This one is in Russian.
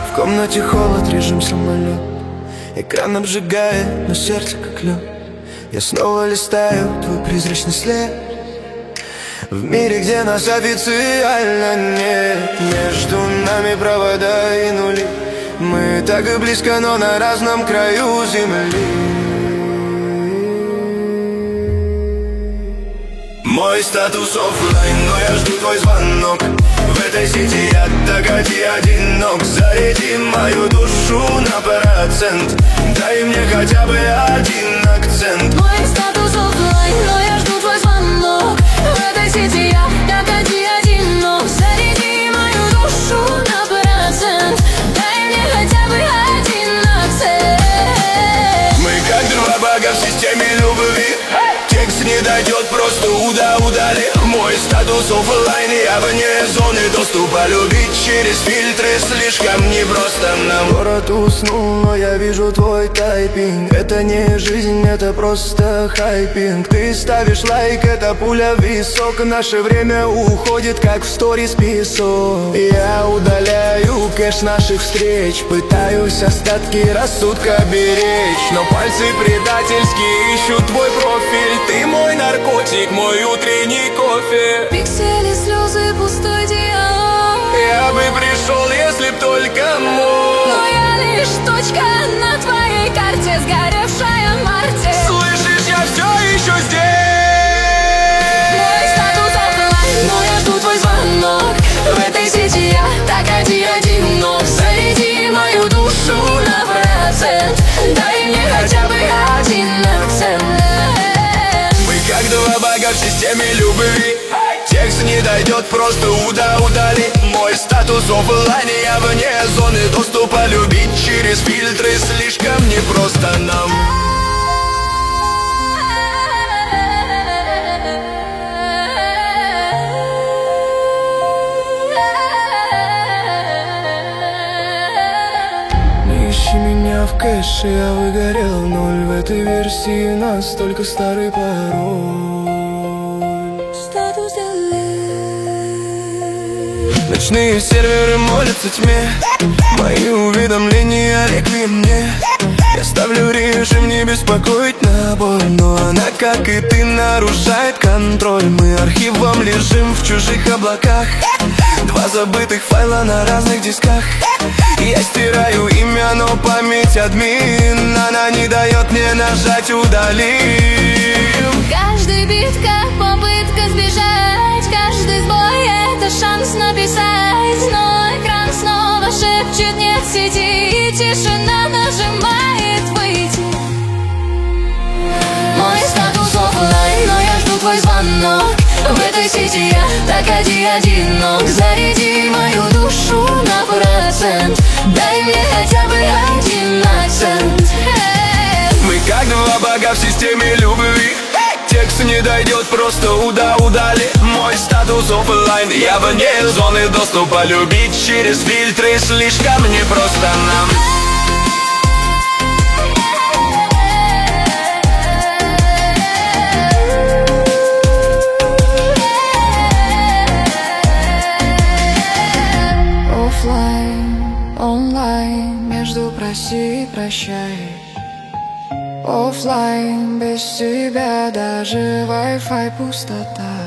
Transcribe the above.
В комнате холод, режим самолет. Экран обжигает, но сердце как лед. Я снова листаю твой призрачный след. В мире, где нас официально нет, между нами провода и нули. Мы так и близко, но на разном краю земли. Мой статус оффлайн, но я жду твой звонок. В этой сети я так одинок. Заряди мою душу на процент. Дай мне хотя бы один акцент. Мой статус оффлайн, но я жду твой звонок. В этой сети я так одинок. Заряди мою душу на процент. Дай мне хотя бы один акцент. Мы как два бога в системе любви. Текст не дойдет, просто удали. Мой статус оффлайн, я вне зоны доступа. Любить через фильтры слишком непросто нам. Город уснул, но я вижу твой тайпинг. Это не жизнь, это просто хайпинг. Ты ставишь лайк, это пуля в висок. Наше время уходит, как в сторис песок. Я удаляю кэш наших встреч. Пытаюсь остатки рассудка беречь, но пальцы предательски ищут твой профиль. Ты мой наркотик, мой утренний кофе. Пиксели, слезы, пустой диалог. Я бы пришел, если б только мог. Но я лишь точка на твоей карте, сгоревшая в марте. Слышишь, я все еще здесь. Мой статус оффлайн, но я жду твой звонок. В этой сети я так одинок. Заряди мою душу на процент. Дай мне хотя бы один акцент. Мы как два бога в системе любви. Текст не дойдет, просто удали. Мой статус оффлайн, я вне зоны доступа. Любить через фильтры слишком непросто нам. Не ищи меня в кэше, я выгорел ноль. В этой версии настолько старый пароль. Статус delete. Ночные серверы молятся тьме. Мои уведомления реквием мне. Я ставлю режим не беспокоить на боль, но она, как и ты, нарушает контроль. Мы архивом лежим в чужих облаках. Два забытых файла на разных дисках. Я стираю имя, но память админ. Она не дает мне нажать удалим. Каждый бит как попытка сбежать. Каждый сбой это шанс написать. Но экран снова шепчет нет сети. И тишина нажимает выйти. Мой статус оффлайн, но я жду твой звонок. В этой сети я так одинок. Заряди мою душу на процент. Дай мне хотя бы один акцент. Мы как два бога в системе любви. Текст не дойдет, просто удали. Мой статус оффлайн, я вне зоны доступа. Любить через фильтры слишком непросто нам. Оффлайн, онлайн, между проси и прощай. Оффлайн, без тебя даже Wi-Fi пустота.